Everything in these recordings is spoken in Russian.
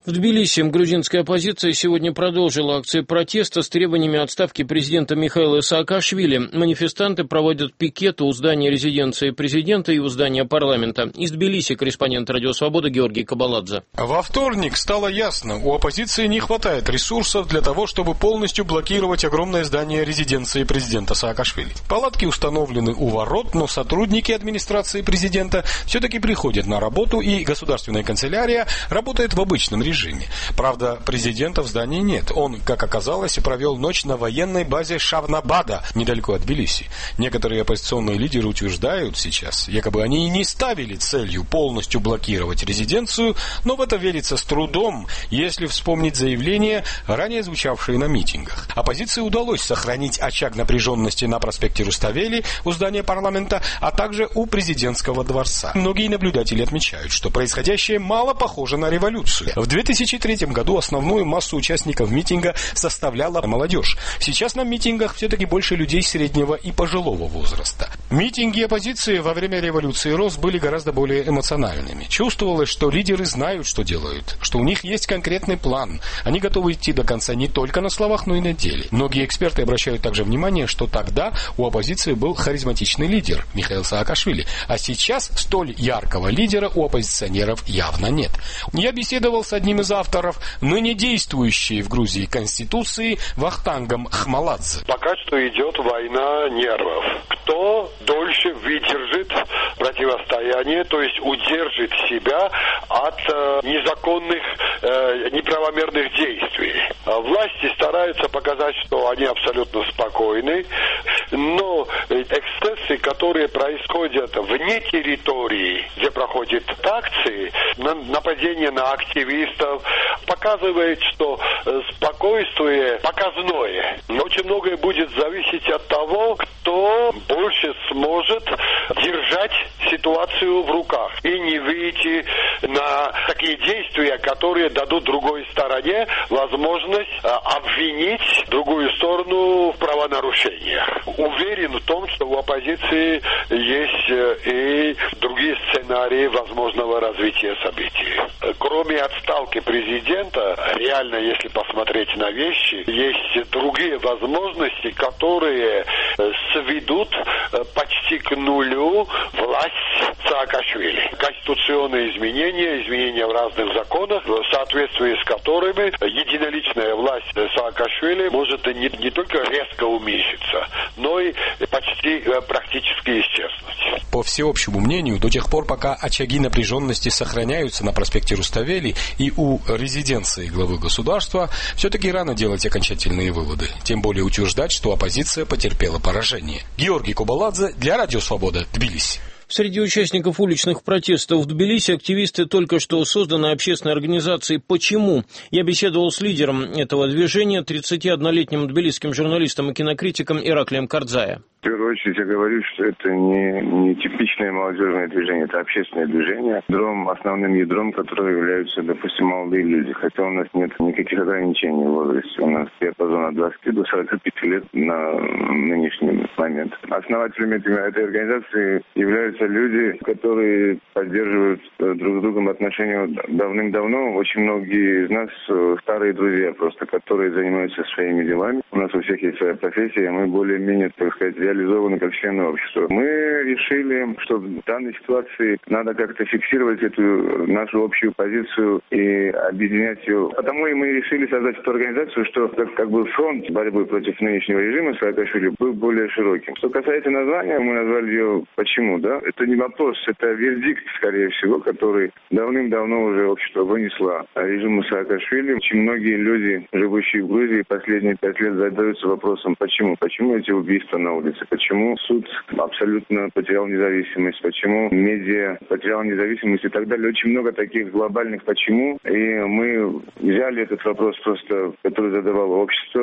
В Тбилиси грузинская оппозиция сегодня продолжила акции протеста с требованиями отставки президента Михаила Саакашвили. Манифестанты проводят пикеты у здания резиденции президента и у здания парламента. Из Тбилиси корреспондент «Радио Свобода» Георгий Кабаладзе. Во вторник стало ясно, у оппозиции не хватает ресурсов для того, чтобы полностью блокировать огромное здание резиденции президента Саакашвили. Палатки установлены у ворот, но сотрудники администрации президента все-таки приходят на работу, и государственная канцелярия работает в обычном режиме. Правда, президента в здании нет. Он, как оказалось, провел ночь на военной базе Шавнабада, недалеко от Тбилиси. Некоторые оппозиционные лидеры утверждают сейчас, якобы они и не ставили целью полностью блокировать резиденцию, но в это верится с трудом, если вспомнить заявления, ранее звучавшие на митингах. Оппозиции удалось сохранить очаг напряженности на проспекте Руставели у здания парламента, а также у президентского дворца. Многие наблюдатели отмечают, что происходящее мало похоже на революцию. В 2003 году основную массу участников митинга составляла молодежь. Сейчас на митингах все-таки больше людей среднего и пожилого возраста. Митинги оппозиции во время революции РОС были гораздо более эмоциональными. Чувствовалось, что лидеры знают, что делают, что у них есть конкретный план. Они готовы идти до конца не только на словах, но и на деле. Многие эксперты обращают также внимание, что тогда у оппозиции был харизматичный лидер Михаил Саакашвили, а сейчас столь яркого лидера у оппозиционеров явно нет. Я беседовал с одним из авторов ныне действующей в Грузии Конституции Вахтангом Хмаладзе. Пока что идет война нервов. Кто дольше выдержит противостояние, то есть удержит себя от незаконных, неправомерных действий. Власти стараются показать, что они абсолютно спокойны, но эксцессы, которые происходят вне территории, где проходят акции, нападение на активистов, показывает, что спокойствие показное. Очень многое будет зависеть от того, кто больше сможет держать ситуацию в руках и не выйти на такие действия, которые дадут другой стороне возможность обвинить другую сторону в правонарушениях. Уверен в том, что у оппозиции есть и другие сценарии возможного развития событий. Кроме отставки президента, реально, если посмотреть на вещи, есть другие возможности, которые сведут почти к нулю власть Саакашвили. Конституционные изменения в разных законах, в соответствии с которыми единоличная власть Саакашвили может не только резко уменьшиться, но и почти практически исчезнуть. По всеобщему мнению, до тех пор, пока очаги напряженности сохраняются на проспекте Руставели и у резиденции главы государства, все-таки рано делать окончательные выводы. Тем более утверждать, что оппозиция потерпела поражение. Георгий Кабаладзе для Радио Свобода, Тбилиси. Среди участников уличных протестов в Тбилиси активисты только что созданной общественной организации «Почему?». Я беседовал с лидером этого движения, 31-летним тбилисским журналистом и кинокритиком Ираклием Кардзая. В первую очередь я говорю, что это не типичное молодежное движение, это общественное движение. Основным ядром которого являются, допустим, молодые люди. Хотя у нас нет никаких ограничений в возрасте. У нас диапазон от 20 до 45 лет на нынешний момент. Основателями этой организации являются люди, которые поддерживают друг с другом отношения давным-давно. Очень многие из нас старые друзья просто, которые занимаются своими делами. У нас у всех есть своя профессия, и мы более-менее, так сказать, реализованы как члены общества. Мы решили, что в данной ситуации надо как-то фиксировать эту нашу общую позицию и объединять ее. Потому и мы решили создать эту организацию, что как бы фронт борьбы против нынешнего режима Саакашвили был более широким. Что касается названия, мы назвали ее «Почему?», да? Это не вопрос, это вердикт, скорее всего, который давным-давно уже общество вынесло режиму Саакашвили. Очень многие люди, живущие в Грузии, последние 5 лет задаются вопросом, почему? Почему эти убийства на улице? Почему суд абсолютно потерял независимость? Почему медиа потерял независимость и так далее? Очень много таких глобальных «почему». И мы взяли этот вопрос просто, который задавало общество,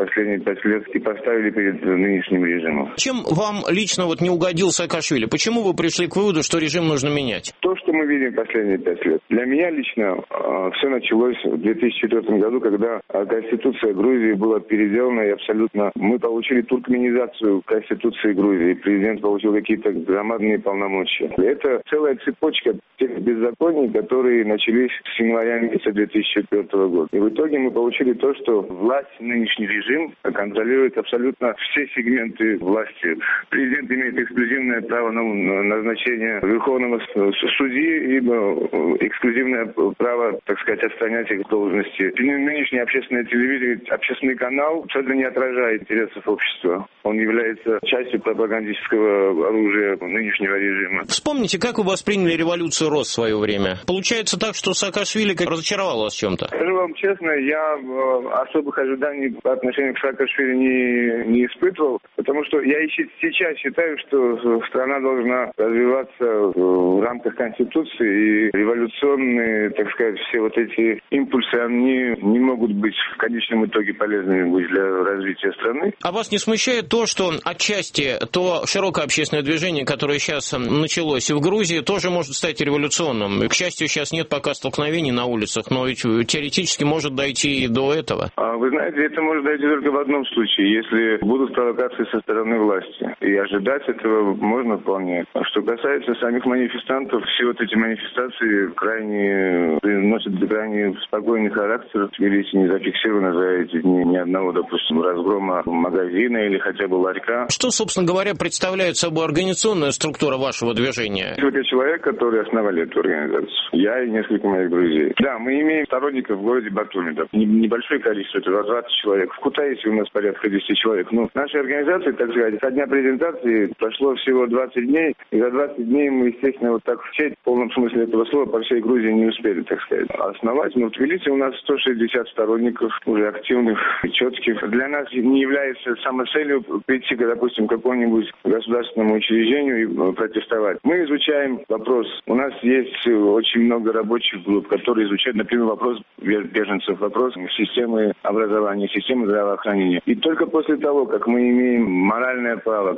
последние 5 лет и поставили перед нынешним режимом. Чем вам лично не угодил Саакашвили? Почему вы пришли к выводу, что режим нужно менять? То, что мы видим последние 5 лет. Для меня лично все началось в 2004 году, когда Конституция Грузии была переделана, и абсолютно мы получили туркменизацию Конституции Грузии. Президент получил какие-то громадные полномочия. Это целая цепочка тех беззаконий, которые начались с января месяца 2004 года. И в итоге мы получили то, что власть, нынешний режим контролирует абсолютно все сегменты власти. Президент имеет эксклюзивное право на назначение верховного судьи и эксклюзивное право, так сказать, отстранять их должности. Нынешний общественное телевидение, общественный канал абсолютно не отражает интересов общества. Он является частью пропагандистского оружия нынешнего режима. Вспомните, как вы восприняли революцию РОС в свое время. Получается так, что Саакашвили разочаровал вас в чем-то? Скажу вам честно, я особых ожиданий по отношению к Саакашвили не испытывал, потому что я сейчас считаю, что страна должна развиваться в рамках Конституции, и революционные, так сказать, все эти импульсы, они не могут быть в конечном итоге полезными для развития страны. А вас не смущает то, что отчасти то широкое общественное движение, которое сейчас началось в Грузии, тоже может стать революционным? К счастью, сейчас нет пока столкновений на улицах, но ведь теоретически может дойти и до этого. Вы знаете, это может дойти только в одном случае, если будут провокации со стороны власти. И ожидать этого можно вполне. Что касается самих манифестантов, все эти манифестации носят крайне спокойный характер. В Тбилиси не зафиксировано за эти дни ни одного, допустим, разгрома магазина или хотя бы ларька. Что, собственно говоря, представляет собой организационная структура вашего движения? Несколько человек, которые основали эту организацию. Я и несколько моих друзей. Да, мы имеем сторонников в городе Батуми. Небольшое количество, это 20 человек. В Кутаиси у нас порядка 10 человек. Нашей организации, так сказать, со дня презентации прошло всего 20 дней. И за 20 дней мы, естественно, в полном смысле этого слова по всей Грузии не успели, так сказать, основать. Но в Тбилиси у нас 160 сторонников, уже активных, четких. Для нас не является самоцелью прийти, допустим, к какому-нибудь государственному учреждению и протестовать. Мы изучаем вопрос. У нас есть очень много рабочих групп, которые изучают, например, вопрос беженцев, вопрос системы образования, системы здравоохранения. И только после того, как мы имеем моральное право,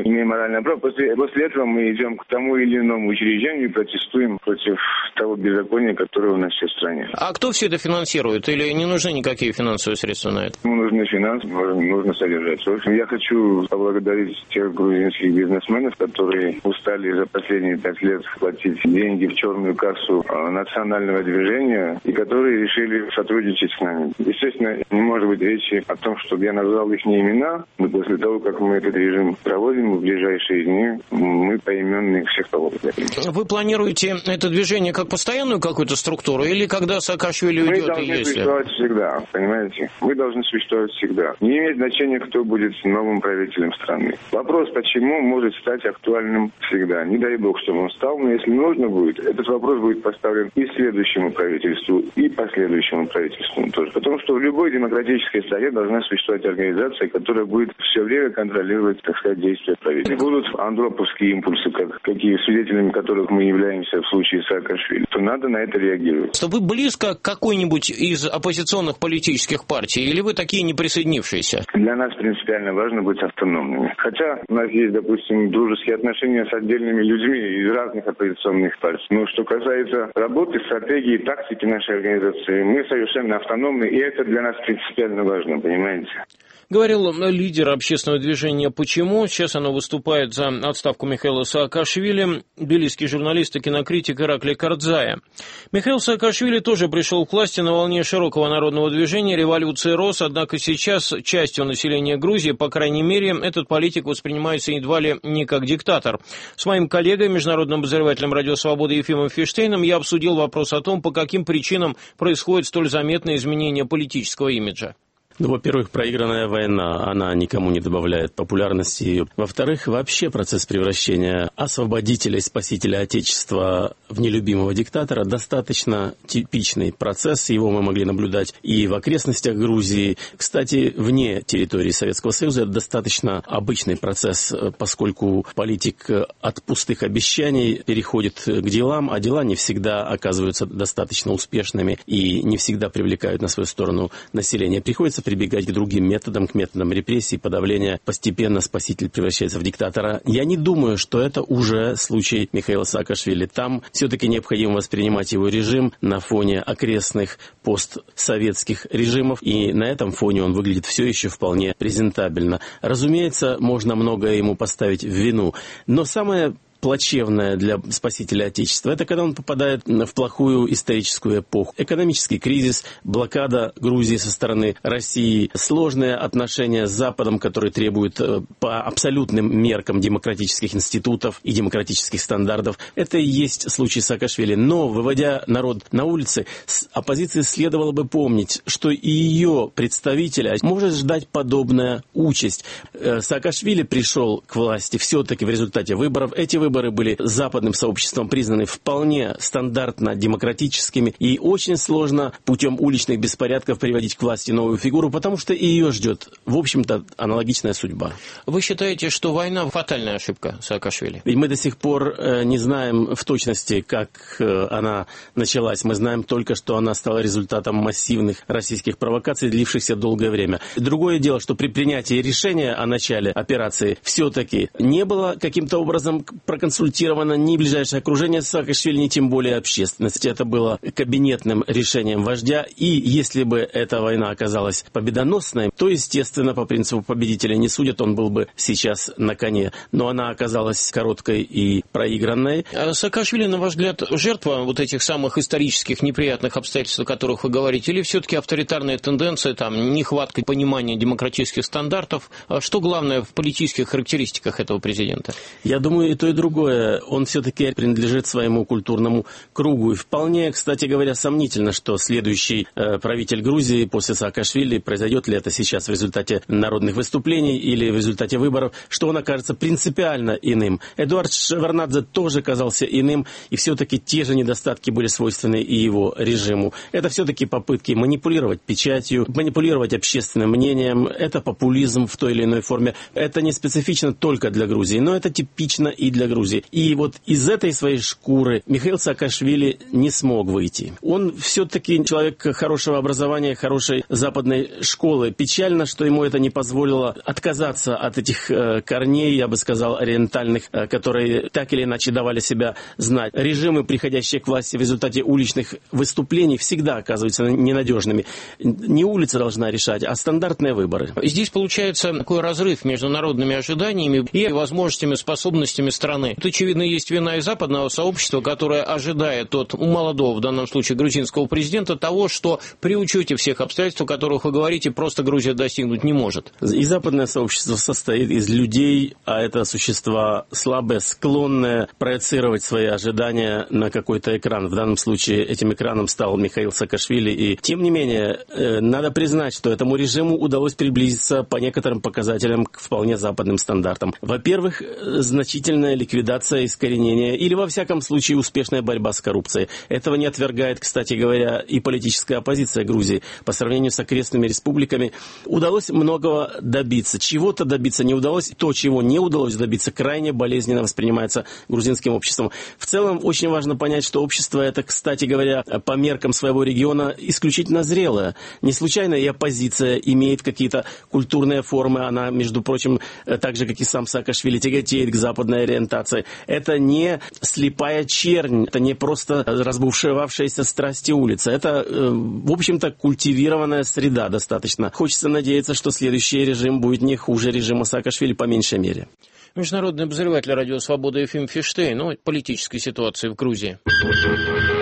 после этого мы идем к тому или иному учреждению и протестуем против того беззакония, которое у нас сейчас в стране. А кто все это финансирует? Или не нужны никакие финансовые средства на это? Нужны финансы, нужно содержать. В общем, я хочу поблагодарить тех грузинских бизнесменов, которые устали за последние 5 лет платить деньги в черную кассу национального движения и которые решили сотрудничать с нами. Естественно, не может быть речи о том, чтобы я назвал их имена, но после того, как мы этот режим проводим в ближайшие дни, мы поименно их всех поблагодарим. Вы планируете это движение как постоянную какую-то структуру или когда Саакашвили уйдет? Мы должны существовать всегда, понимаете? Мы должны существовать всегда. Не имеет значения, кто будет новым правителем страны. Вопрос, почему, может стать актуальным всегда. Не дай бог, чтобы он стал, но если нужно будет, этот вопрос будет поставлен и следующему правительству, и последующему правительству тоже. Потому что в любой демократической стране должна существовать организация, которая будет все время контролировать, так сказать, действия правительства. Будут андроповские импульсы, свидетелями которых мы являемся в случае Саакашвили, то надо на это реагировать. Что вы близко к какой-нибудь из оппозиционных политических партий, или вы такие не присоединившиеся? Для нас принципиально важно быть автономными. Хотя у нас есть, допустим, дружеские отношения с отдельными людьми из разных оппозиционных партий. Но что касается работы, стратегии, тактики нашей организации, мы совершенно автономны, и это для нас принципиально важно, понимаете? Говорил лидер общественного движения «Почему?». Сейчас оно выступает за отставку Михаила Саакашвили, тбилисский журналист и кинокритик Ираклий Кардзая. Михаил Саакашвили тоже пришел к власти на волне широкого народного движения революции РОС, однако сейчас частью населения Грузии, по крайней мере, этот политик воспринимается едва ли не как диктатор. С моим коллегой, международным обозревателем «Радио Свобода» Ефимом Фиштейном я обсудил вопрос о том, по каким причинам происходит столь заметное изменение политического имиджа. Во-первых, проигранная война, она никому не добавляет популярности. Во-вторых, вообще процесс превращения освободителя и спасителя Отечества в нелюбимого диктатора достаточно типичный процесс. Его мы могли наблюдать и в окрестностях Грузии. Кстати, вне территории Советского Союза это достаточно обычный процесс, поскольку политик от пустых обещаний переходит к делам, а дела не всегда оказываются достаточно успешными и не всегда привлекают на свою сторону население. Приходится прибегать к другим методам, к методам репрессий, подавления. Постепенно спаситель превращается в диктатора. Я не думаю, что это уже случай Михаила Саакашвили. Там все-таки необходимо воспринимать его режим на фоне окрестных постсоветских режимов, и на этом фоне он выглядит все еще вполне презентабельно. Разумеется, можно многое ему поставить в вину, но самое плачевное для спасителя Отечества — это когда он попадает в плохую историческую эпоху. Экономический кризис, блокада Грузии со стороны России, сложные отношения с Западом, которые требуют по абсолютным меркам демократических институтов и демократических стандартов. Это и есть случай Саакашвили. Но, выводя народ на улицы, оппозиции следовало бы помнить, что и ее представителя может ждать подобная участь. Саакашвили пришел к власти все-таки в результате выборов. Эти выборы были западным сообществом признаны вполне стандартно демократическими, и очень сложно путем уличных беспорядков приводить к власти новую фигуру, потому что и ее ждет, в общем-то, аналогичная судьба. Вы считаете, что война — фатальная ошибка Саакашвили? И мы до сих пор не знаем в точности, как она началась. Мы знаем только, что она стала результатом массивных российских провокаций, длившихся долгое время. Другое дело, что при принятии решения о начале операции все-таки не было каким-то образом проконсультировано ни ближайшее окружение Саакашвили, ни тем более общественность. Это было кабинетным решением вождя, и если бы эта война оказалась победоносной, то, естественно, по принципу победителя не судят, он был бы сейчас на коне. Но она оказалась короткой и проигранной. Саакашвили, на ваш взгляд, жертва вот этих самых исторических неприятных обстоятельств, о которых вы говорите, или все-таки авторитарные тенденции, там, нехватка понимания демократических стандартов? Что главное в политических характеристиках этого президента? Я думаю, и то, и другое. Он все-таки принадлежит своему культурному кругу. И вполне, кстати говоря, сомнительно, что следующий правитель Грузии после Саакашвили, произойдет ли это сейчас в результате народных выступлений или в результате выборов, что он окажется принципиально иным. Эдуард Шеварднадзе тоже казался иным, и все-таки те же недостатки были свойственны и его режиму. Это все-таки попытки манипулировать печатью, манипулировать общественным мнением. Это популизм в той или иной форме. Это не специфично только для Грузии, но это типично и для Грузии. И вот из этой своей шкуры Михаил Саакашвили не смог выйти. Он все-таки человек хорошего образования, хорошей западной школы. Печально, что ему это не позволило отказаться от этих корней, я бы сказал, ориентальных, которые так или иначе давали себя знать. Режимы, приходящие к власти в результате уличных выступлений, всегда оказываются ненадежными. Не улица должна решать, а стандартные выборы. Здесь получается такой разрыв между народными ожиданиями и возможностями, способностями страны. Тут, очевидно, есть вина и западного сообщества, которое ожидает от молодого, в данном случае, грузинского президента того, что при учете всех обстоятельств, о которых вы говорите, просто Грузия достигнуть не может. И западное сообщество состоит из людей, а это существа слабые, склонные проецировать свои ожидания на какой-то экран. В данном случае этим экраном стал Михаил Саакашвили. И, тем не менее, надо признать, что этому режиму удалось приблизиться по некоторым показателям к вполне западным стандартам. Во-первых, значительная ликвидация, искоренение или, во всяком случае, успешная борьба с коррупцией. Этого не отвергает, кстати говоря, и политическая оппозиция Грузии. По сравнению с окрестными республиками удалось многого добиться. Чего-то добиться не удалось. То, чего не удалось добиться, крайне болезненно воспринимается грузинским обществом. В целом, очень важно понять, что общество это, кстати говоря, по меркам своего региона исключительно зрелое. Не случайно и оппозиция имеет какие-то культурные формы. Она, между прочим, так же, как и сам Саакашвили, тяготеет к западной ориентации. Это не слепая чернь, это не просто разбушевавшаяся страсти улица. Это, в общем-то, культивированная среда достаточно. Хочется надеяться, что следующий режим будет не хуже режима Саакашвили по меньшей мере. Международный обозреватель радио «Свобода» Ефим Фиштейн о политической ситуации в Грузии.